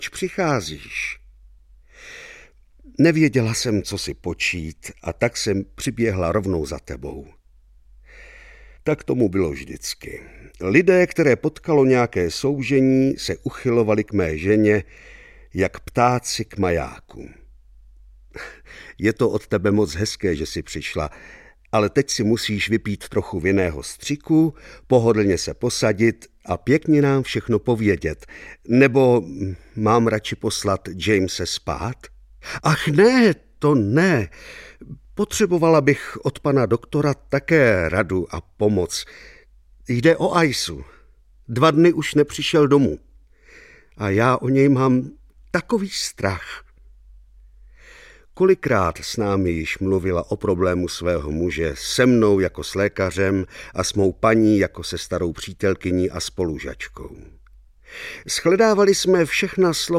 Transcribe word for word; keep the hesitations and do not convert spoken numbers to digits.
Č přicházíš? Nevěděla jsem, co si počít, a tak jsem přiběhla rovnou za tebou. Tak tomu bylo vždycky. Lidé, které potkalo nějaké soužení, se uchylovali k mé ženě, jak ptáci k majáku. Je to od tebe moc hezké, že jsi přišla, ale teď si musíš vypít trochu vinného střiku, pohodlně se posadit a pěkně nám všechno povědět. Nebo mám radši poslat Jamese spát? Ach ne, to ne. Potřebovala bych od pana doktora také radu a pomoc. Jde o Aisu. Dva dny už nepřišel domů. A já o něj mám takový strach. Kolikrát s námi již mluvila o problému svého muže, se mnou jako s lékařem a s mou paní jako se starou přítelkyní a spolužačkou. Shledávali jsme všechna slova